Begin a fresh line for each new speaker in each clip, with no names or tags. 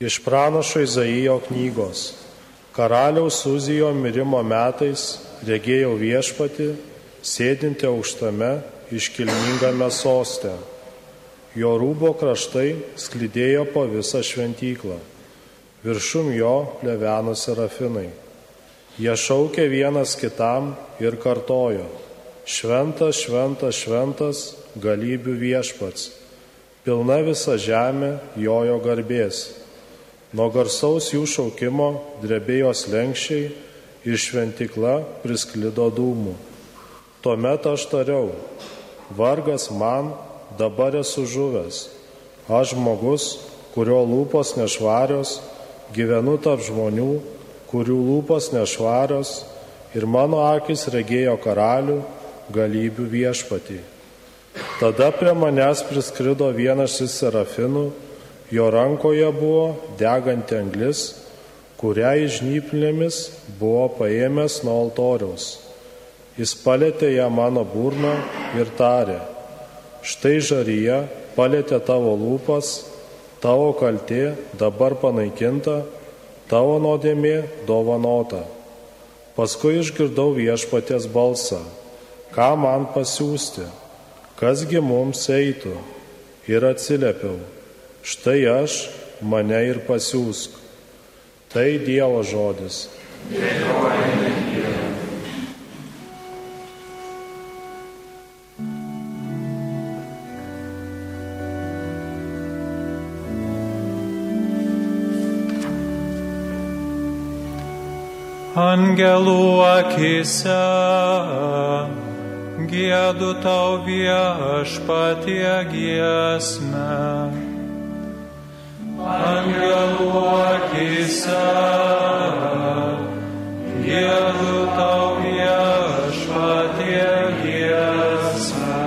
Iš pranašo Izaijo knygos. Karaliaus Uzijo mirimo metais regėjau Viešpatį, sėdinti aukštame, iškilmingame soste. Jo rūbo kraštai sklidėjo po visą šventyklą. Viršum jo pleveno serafinai. Jie šaukė vienas kitam ir kartojo: Šventas, šventas, šventas, galybių Viešpats. Pilna visa žemė jojo garbės. Nuo garsaus jų šaukimo drebėjo slenksčiai ir šventykla prisklido dūmų. Tuomet aš tariau: vargas man, dabar esu žuvęs. Aš žmogus, kurio lūpos nešvarios, gyvenu tarp žmonių, kurių lūpos nešvarios, ir mano akis regėjo karalių, galybių Viešpatį. Tada prie manęs priskrido vienas iš serafinų, jo rankoje buvo deganti anglis, kurią žnyplėmis buvo paėmęs nuo altoriaus. Jis palietė ją mano burną ir tarė: štai žaryje palietė tavo lūpas, tavo kaltė dabar panaikinta, tavo nuodėmė dovanota. Paskui išgirdau Viešpaties balsą: ką man pasiųsti, kasgi mums eitų? Ir atsiliepiau: štai aš, mane ir pasiųsk. Tai Dievo žodis.
Angelų akyse giedu tau Viešpatie giesmę. Angelų akyse giedu tau Viešpatie giesmę.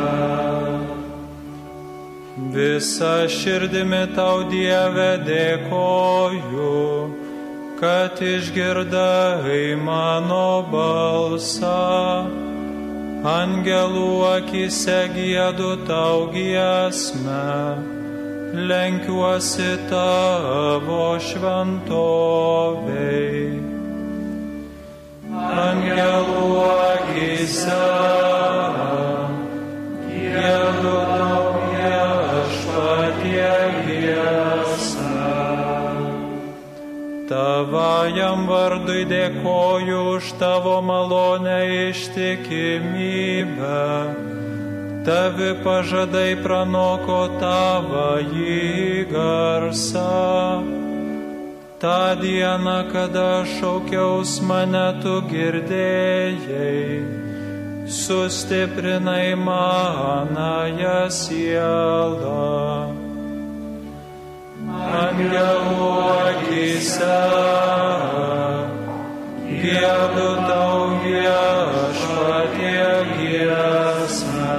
Visa širdimi tau, Dieve, dėkoju, kad išgirdai mano balsą. Angelų akyse giedu tau giesmę, lenkiuosi tavo šventovei. Angelų akyse giedu tau Viešpatie giesmę. Tavajam vardui dėkoju už tavo malonę ištikimybę. Tavi pažadai pranoko tavąjį garsą. Ta diena, kada šaukiaus, mane tu girdėjai, sustiprinai manąją sielą. Angelų akyse giedu tau Viešpatie giesmę.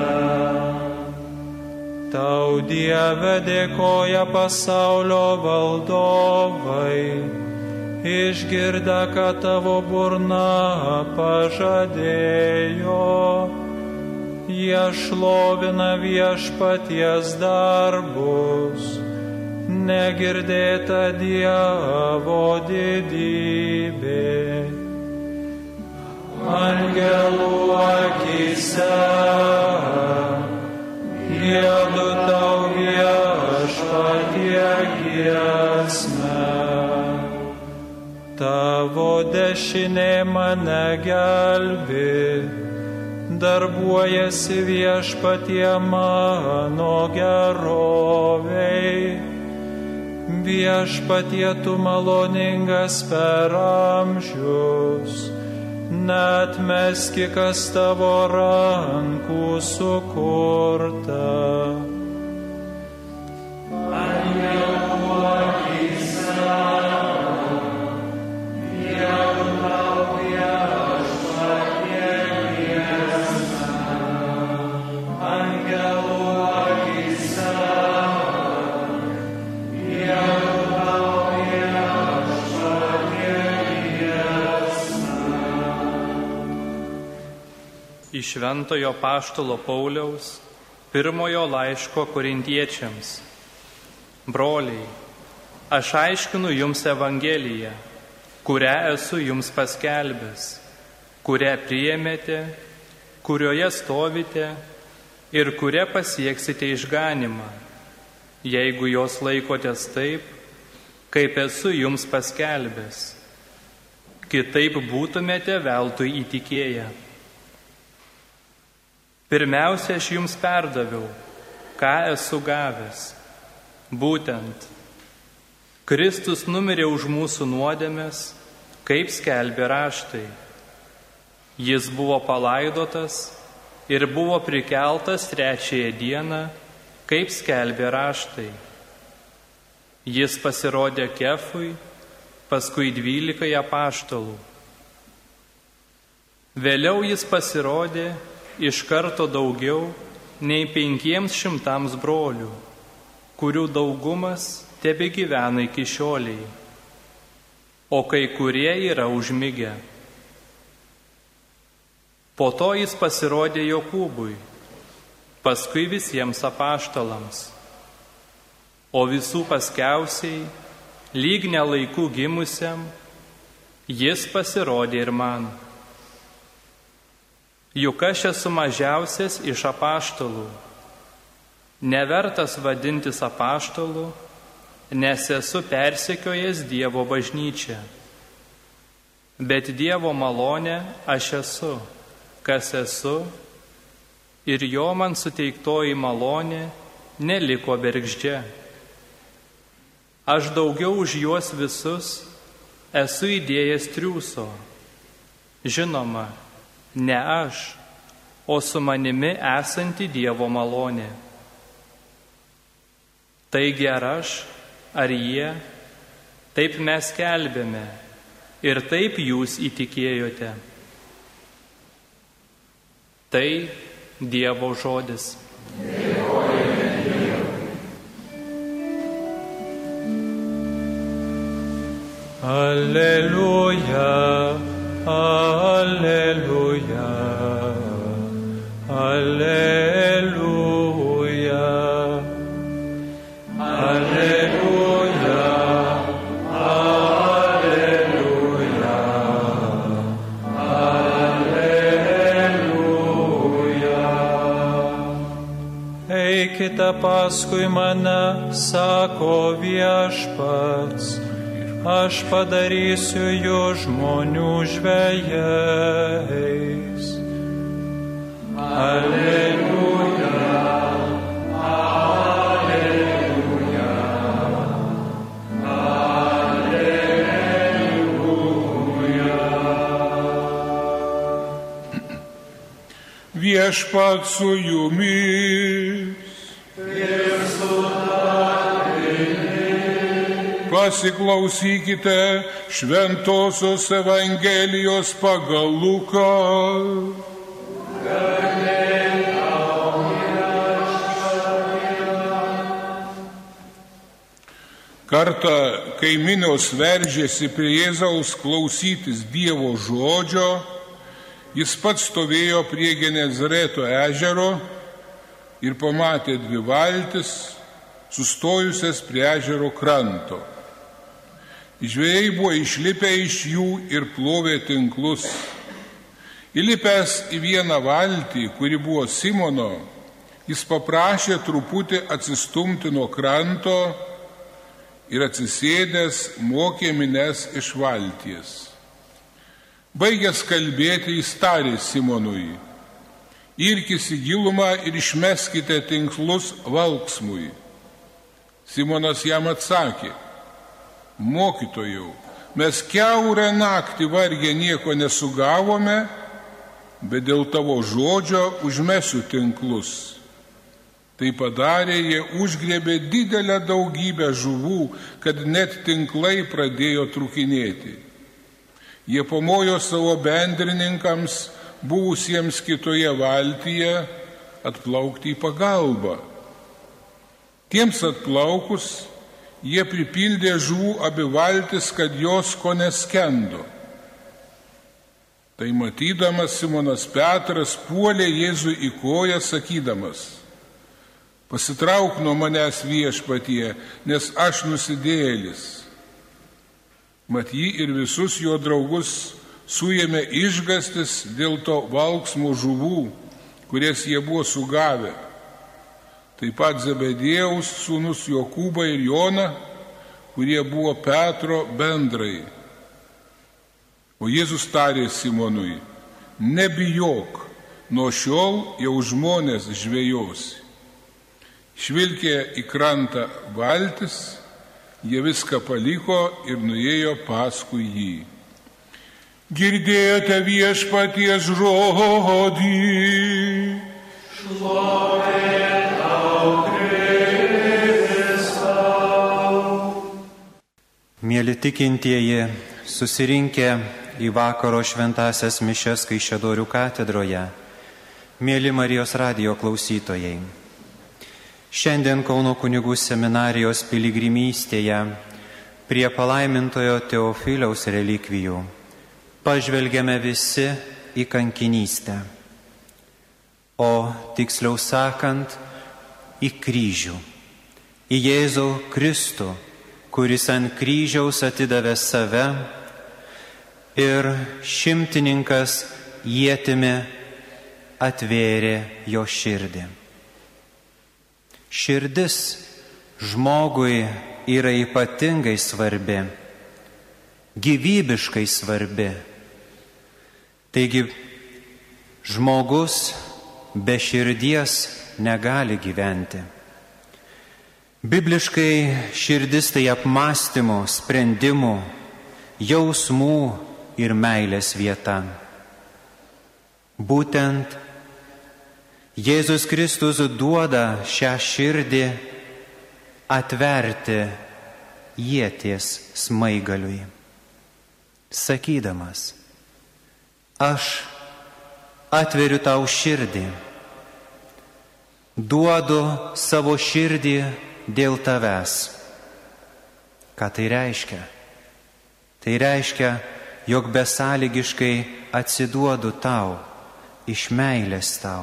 Tau, Dieve, dėkoja pasaulio valdovai, išgirdę, kad tavo burna pažadėjo. Jie šlovina Viešpaties darbus, negirdėta Dievo didybė. Angelų akyse giedu tau Viešpatie giesmę. Tavo dešinė mane gelbi, darbuojasi Viešpatie mano gerovei. Viešpatie, tu maloningas per amžius, neatmeski, kas tavo rankų sukurta. Angelų akyse giedu tau Viešpatie giesmę. Angelų akyse giedu tau Viešpatie giesmę. Iš Šventojo Apaštalo Pauliaus pirmojo laiško Korintiečiams. Broliai, Aš aiškinu jums Evangeliją, kurią esu jums paskelbęs, kurią priėmėte, kurioje stovite ir kuria pasieksite išganimą, jeigu jos laikotės taip, kaip esu jums paskelbęs. Kitaip būtumėte veltui įtikėję. Pirmiausia, aš jums perdaviau, ką esu gavęs. Būtent, Kristus numirė už mūsų nuodėmes, kaip skelbė raštai. Jis buvo palaidotas ir buvo prikeltas 3 dieną, kaip skelbė raštai. Jis pasirodė Kefui, paskui 12 apaštalų. Vėliau jis pasirodė iš karto daugiau nei 500 brolių, kurių daugumas tebegyvena iki šioliai, o kai kurie yra užmigę. Po to jis pasirodė Jokūbui, paskui visiems apaštalams, o visų paskiausiai, lyg nelaikų gimusiam, jis pasirodė ir man. Juk aš esu mažiausias iš apaštalų, nevertas vadintis apaštalu, nes esu persekiojęs Dievo bažnyčią. Bet Dievo malonė aš esu, kas esu, ir jo man suteiktoji malonė neliko bergždžia. Aš daugiau už juos visus esu įdėjęs triūso. Žinoma, ne aš, o su manimi esanti Dievo malonė. Taigi ar aš, ar jie, taip mes skelbėme ir taip jūs įtikėjote. Tai Dievo žodis.
Alleluja, alleluja, alleluja, alleluja, alleluja, alleluja. Eikite paskui mane, sako Viešpats, aš padarysiu jų žmonių žvejais. Alleluja, alleluja, alleluja.
Viešpats su jumis. Pasiklausykite Šventosios Evangelijos pagal Luką. Kartą, kai minios veržėsi prie Jėzaus klausytis Dievo žodžio, jis pats stovėjo prie Genezareto ežero ir pamatė 2 valtis, sustojusias prie ežero kranto. Žvejai buvo išlipę iš jų ir plovė tinklus. Įlipęs į vieną valtį, kuri buvo Simono, jis paprašė truputį atsistumti nuo kranto ir atsisėdęs mokė mines iš valties. Baigęs kalbėti, jis tarė Simonui: irkis į gilumą ir išmeskite tinklus valksmui. Simonas jam atsakė: mokytojau, mes kiaurą naktį vargę nieko nesugavome, bet dėl tavo žodžio užmesiu tinklus. Tai padarė, jie užgriebė didelę daugybę žuvų, kad net tinklai pradėjo trūkinėti. Jie pamojo savo bendrininkams, buvusiems kitoje valtyje, atplaukti į pagalbą. Tiems atplaukus, jie pripildė žuvų abi valtis, kad jos ko neskendo. Tai matydamas Simonas Petras puolė Jėzui į koją, sakydamas: Pasitrauk nuo manęs Viešpatie, nes aš nusidėjėlis. Mat jį ir visus jo draugus suėmė išgąstis dėl to valksmo žuvų, kurias jie buvo sugavę. Taip pat Zebediejaus sūnus Jokūbą ir Joną, kurie buvo Petro bendrai. O Jėzus tarė Simonui: nebijok, nuo šiol jau žmonės žvejosi. Švilkė į krantą valtis, jie viską paliko ir nuėjo paskui jį. Girdėjote Viešpaties žodį.
Šlovė tau, Kristau.
Mieli tikintieji, susirinkę į vakaro šventąsias mišias Kaišiadorių katedroje, mieli Marijos radijo klausytojai, šiandien Kauno kunigų seminarijos piligrimystėje prie palaimintojo Teofiliaus relikvijų pažvelgiame visi į kankinystę, o tiksliau sakant, į kryžių, į Jėzų Kristų, kuris ant kryžiaus atidavė save ir šimtininkas ietimi atvėrė jo širdį. Širdis žmogui yra ypatingai svarbi, gyvybiškai svarbi. Taigi žmogus be širdies negali gyventi. Bibliškai širdis tai apmąstymų, sprendimų, jausmų ir meilės vieta. Būtent Jėzus Kristus duoda šią širdį atverti ieties smaigaliui, sakydamas: aš atveriu tau širdį, duodu savo širdį dėl tavęs. Ką tai reiškia? Tai reiškia, jog besąlygiškai atsiduodu tau, iš meilės tau.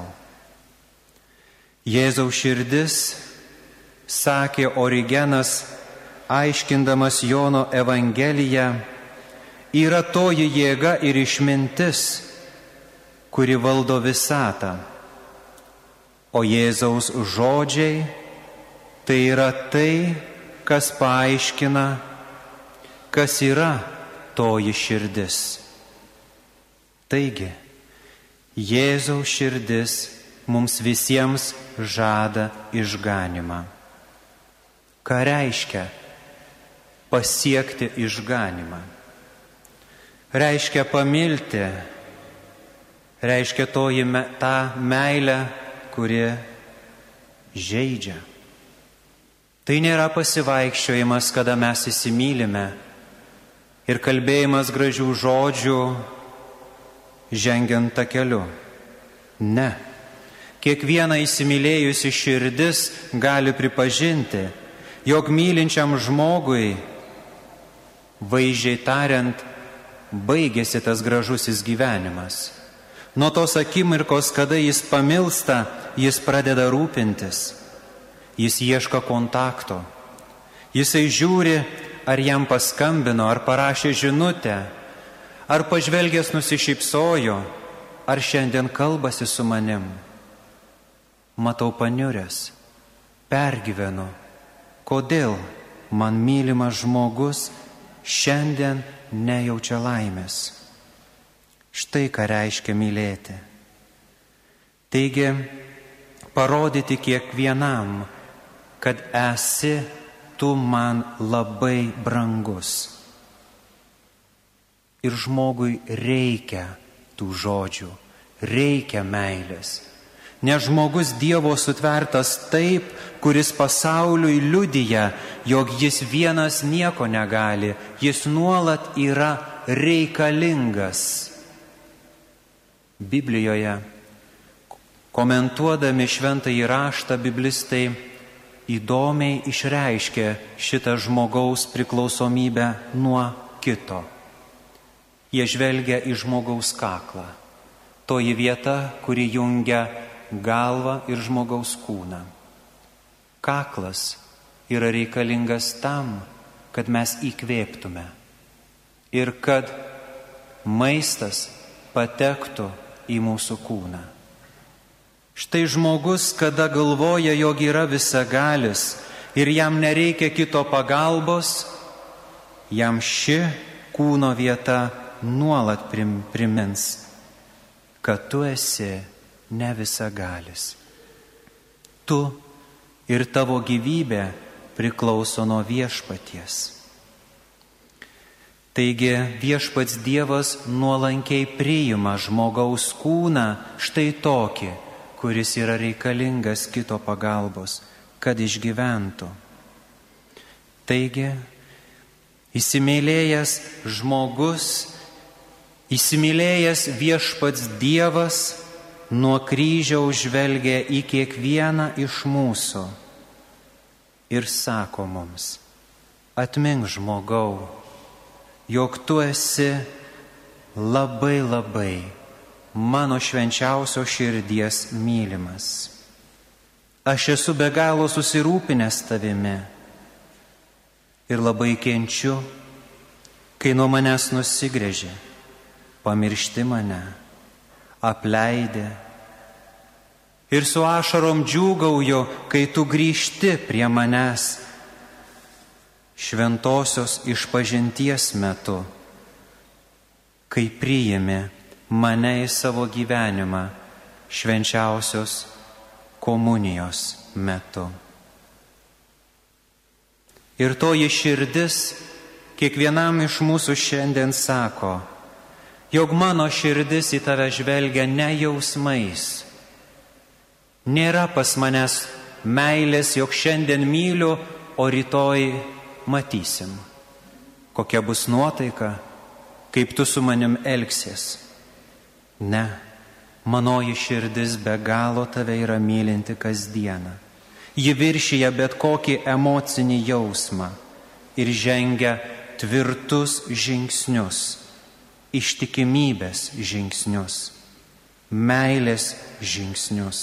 Jėzaus širdis, sakė Origenas, aiškindamas Jono Evangeliją, yra toji jėga ir išmintis, kuri valdo visatą. O Jėzaus žodžiai tai yra tai, kas paaiškina, kas yra toji širdis. Taigi, Jėzaus širdis mums visiems žada išganymą. Ką reiškia pasiekti išganymą? Reiškia pamilti, reiškia tą meilę, kuri žeidžia. Tai nėra pasivaikščiojimas, kada mes įsimylime, ir kalbėjimas gražių žodžių, žengiant takeliu. Ne. Kiekviena įsimylėjusi širdis gali pripažinti, jog mylinčiam žmogui, vaizdžiai tariant, baigėsi tas gražusis gyvenimas. Nuo tos akimirkos, kada jis pamilsta, jis pradeda rūpintis. Jis ieško kontakto. Jisai žiūri, ar jam paskambino, ar parašė žinutę, ar pažvelgęs nusišypsojo, ar šiandien kalbasi su manim. Matau paniuręs, pergyvenu, kodėl man mylimas žmogus šiandien nejaučia laimės. Štai ką reiškia mylėti. Taigi, parodyti kiekvienam, kad esi tu man labai brangus. Ir žmogui reikia tų žodžių, reikia meilės. Nes žmogus Dievo sutvertas taip, kuris pasauliui liudija, jog jis vienas nieko negali, jis nuolat yra reikalingas. Biblijoje, komentuodami šventąjį raštą, biblistai įdomiai išreiškė šitą žmogaus priklausomybę nuo kito. Jie žvelgia į žmogaus kaklą, toji vieta, kuri jungia galvą ir žmogaus kūną. Kaklas yra reikalingas tam, kad mes įkvėptume ir kad maistas patektų į mūsų kūną. Štai žmogus, kada galvoja, jog yra visagalis ir jam nereikia kito pagalbos, jam ši kūno vieta nuolat primins, kad tu esi ne visagalis. Tu ir tavo gyvybė priklauso nuo Viešpaties. Taigi Viešpats Dievas nuolankiai priima žmogaus kūną štai tokį, kuris yra reikalingas kito pagalbos, kad išgyventų. Taigi, įsimylėjęs žmogus, įsimylėjęs Viešpats Dievas nuo kryžiaus žvelgia į kiekvieną iš mūsų ir sako mums: atmink, žmogau, jog tu esi labai labai mano švenčiausio širdies mylimas. Aš esu be galo susirūpinęs tavimi ir labai kenčiu, kai nuo manęs nusigręži, pamiršti mane, apleidė ir su ašarom džiūgauju, kai tu grįžti prie manęs šventosios išpažinties metu, kai priimi mane į savo gyvenimą švenčiausios komunijos metu. Ir toji širdis kiekvienam iš mūsų šiandien sako, jog mano širdis į tave žvelgia ne jausmais. Nėra pas manęs meilės, jog šiandien myliu, o rytoj matysim, kokia bus nuotaika, kaip tu su manim elgsies. Ne, manoji širdis be galo tave yra mylinti kasdieną. Ji viršyja bet kokį emocinį jausmą ir žengia tvirtus žingsnius, ištikimybės žingsnius, meilės žingsnius.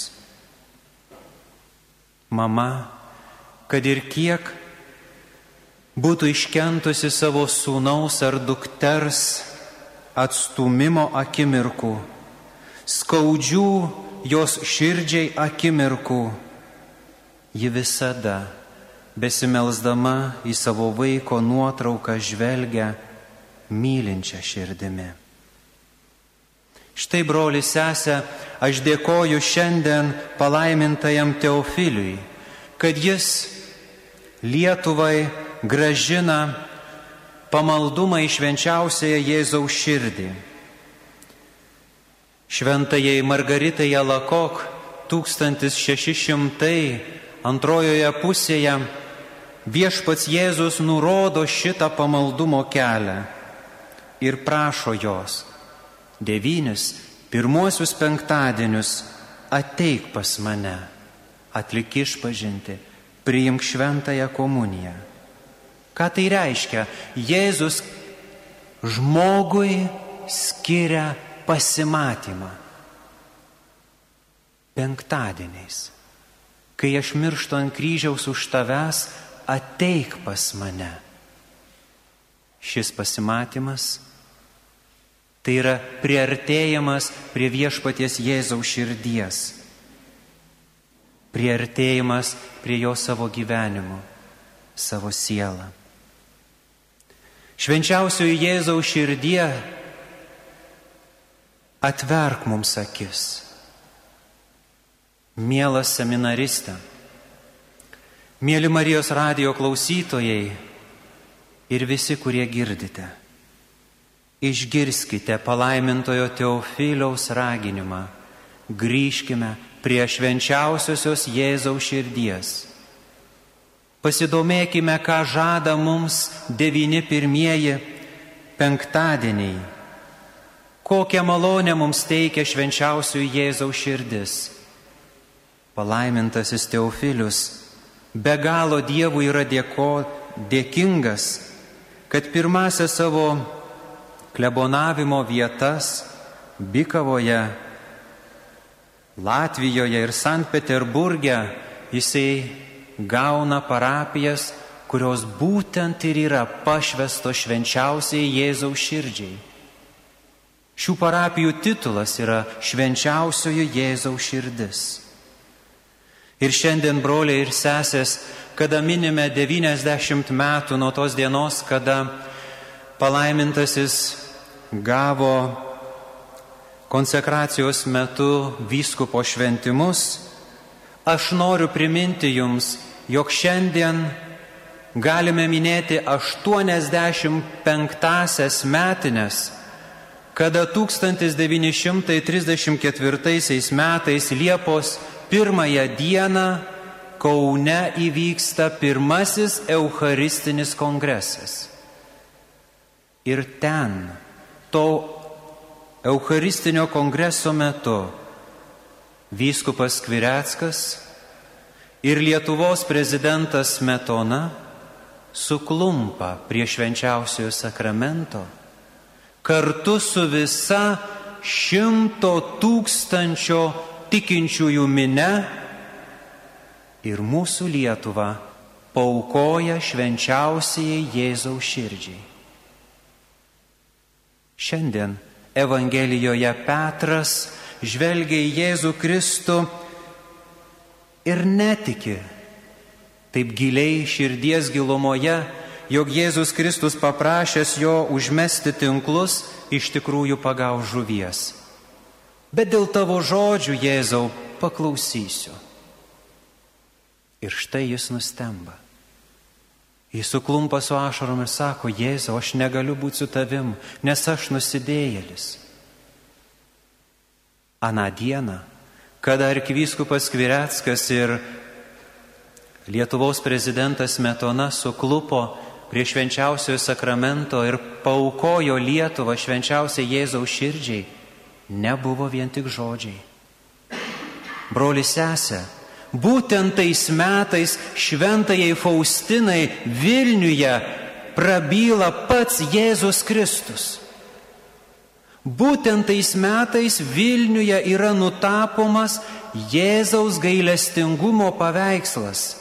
Mama, kad ir kiek būtų iškentusi savo sūnaus ar dukters atstūmimo akimirkų, skaudžių jos širdžiai akimirkų, ji visada, besimelsdama į savo vaiko nuotrauką, žvelgia mylinčią širdimi. Štai, broli, sese, aš dėkoju šiandien palaimintajam Teofiliui, kad jis Lietuvai gražina pamaldumą į švenčiausiąją Jėzaus širdį. Šventajai Margaritai Alakok 1602 pusėje Viešpats Jėzus nurodo šitą pamaldumo kelią ir prašo jos 9 pirmuosius penktadienius ateik pas mane, atlik išpažintį, priimk šventąją komuniją. Ką tai reiškia? Jėzus žmogui skiria pasimatymą. Penktadieniais, kai aš mirštu ant kryžiaus už tavęs, ateik pas mane. Šis pasimatymas tai yra priartėjimas prie Viešpaties Jėzaus širdies, priartėjimas prie jo savo gyvenimo, savo sielą. Švenčiausioji Jėzaus širdie, atverk mums akis. Mielas seminariste, mieli Marijos radijo klausytojai ir visi, kurie girdite, išgirskite palaimintojo Teofiliaus raginimą, grįžkime prie švenčiausiosios Jėzaus širdies. Pasidomėkime, ką žada mums 9 pirmieji penktadieniai, kokią malonę mums teikia švenčiausioji Jėzaus širdis. Palaimintasis Teofilius be galo Dievui yra dėkingas, kad pirmąsias savo klebonavimo vietas Bikavoje, Latvijoje ir Sankt Peterburge jisai gauna parapijas, kurios būtent ir yra pašvestos švenčiausiai Jėzaus širdžiai. Šių parapijų titulas yra Švenčiausiojo Jėzaus širdis. Ir šiandien, broliai ir sesės, kada minime 90 metų nuo tos dienos, kada palaimintasis gavo konsekracijos metu vyskupo šventimus, aš noriu priminti jums, jog šiandien galime minėti 85-asias metines, kada 1934 metais Liepos 1 dieną Kaune įvyksta pirmasis Eucharistinis kongresas. Ir ten, to Eucharistinio kongreso metu, vyskupas Skvireckas ir Lietuvos prezidentas Smetona suklumpa prie švenčiausiojo sakramento kartu su visa 100 000 tikinčiųjų minia ir mūsų Lietuvą paaukoja švenčiausiai Jėzaus širdžiai. Šiandien Evangelijoje Petras žvelgia į Jėzų Kristų ir netiki taip giliai širdies gilumoje, jog Jėzus Kristus paprašęs jo užmesti tinklus, iš tikrųjų pagaus žuvies. Bet dėl tavo žodžių, Jėzau, paklausysiu. Ir štai jis nustemba. Jis suklumpa su ašarom ir sako, Jėzau, aš negaliu būti su tavim, nes aš nusidėjėlis. Aną dieną, kada arkivyskupas Skvireckas ir Lietuvos prezidentas Smetona suklupo prie švenčiausiojo sakramento ir paaukojo Lietuvą švenčiausiai Jėzaus širdžiai, nebuvo vien tik žodžiai. Broli sesė, būtent tais metais šventajai Faustinai Vilniuje prabyla pats Jėzus Kristus. Būtent tais metais Vilniuje yra nutapomas Jėzaus gailestingumo paveikslas.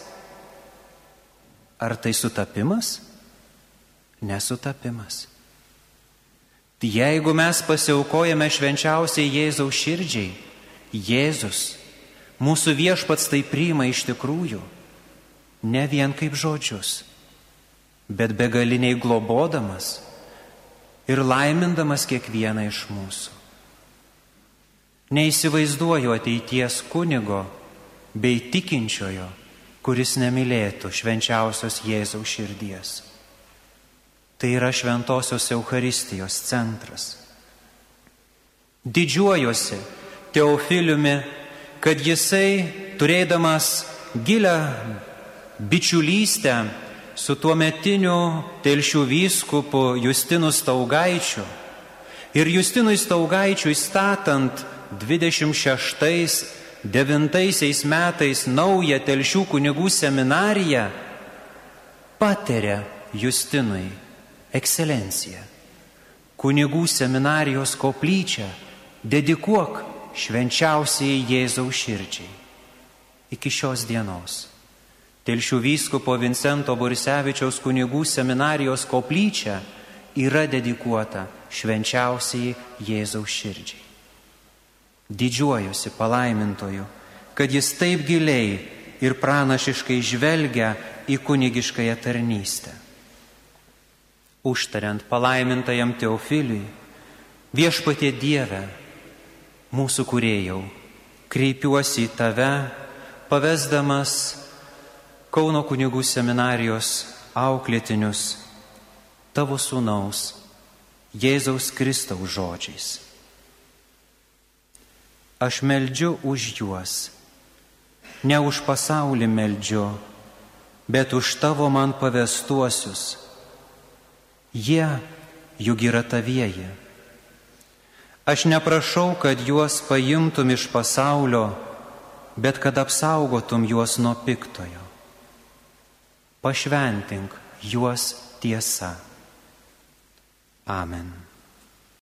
Ar tai sutapimas? Nesutapimas. Jeigu mes pasiaukojame švenčiausiai Jėzaus širdžiai, Jėzus, mūsų viešpats tai priima iš tikrųjų, ne vien kaip žodžius, bet begaliniai globodamas ir laimindamas kiekvieną iš mūsų. Neįsivaizduoju ateities kunigo bei tikinčiojo, kuris nemylėtų švenčiausios Jėzaus širdies. Tai yra šventosios Eucharistijos centras. Didžiuojuosi Teofiliumi, kad jisai, turėdamas gilią bičiulystę su tuometiniu Telšių vyskupu Justinu Staugaičiu ir Justinui Staugaičiui statant 26-9 metais naują Telšių kunigų seminariją, patarė Justinui, ekscelencija, kunigų seminarijos koplyčią dedikuok švenčiausiai Jėzaus širdžiai. Iki šios dienos Telšių vyskupo Vincento Borisevičiaus kunigų seminarijos koplyčia yra dedikuota švenčiausiai Jėzaus širdžiai. Didžiuojuosi palaimintoju, kad jis taip giliai ir pranašiškai žvelgia į kunigiškąją tarnystę. Užtariant palaimintajam Teofiliui, viešpatie Dieve, mūsų kūrėjau, kreipiuosi į tave, pavesdamas Kauno kunigų seminarijos auklėtinius tavo sūnaus Jėzaus Kristaus žodžiais. Aš meldžiu už juos, ne už pasaulį meldžiu, bet už tavo man pavestuosius. Jie juk yra tavieji. Aš neprašau, kad juos paimtum iš pasaulio, bet kad apsaugotum juos nuo piktojo. Pašventink juos tiesa. Amen.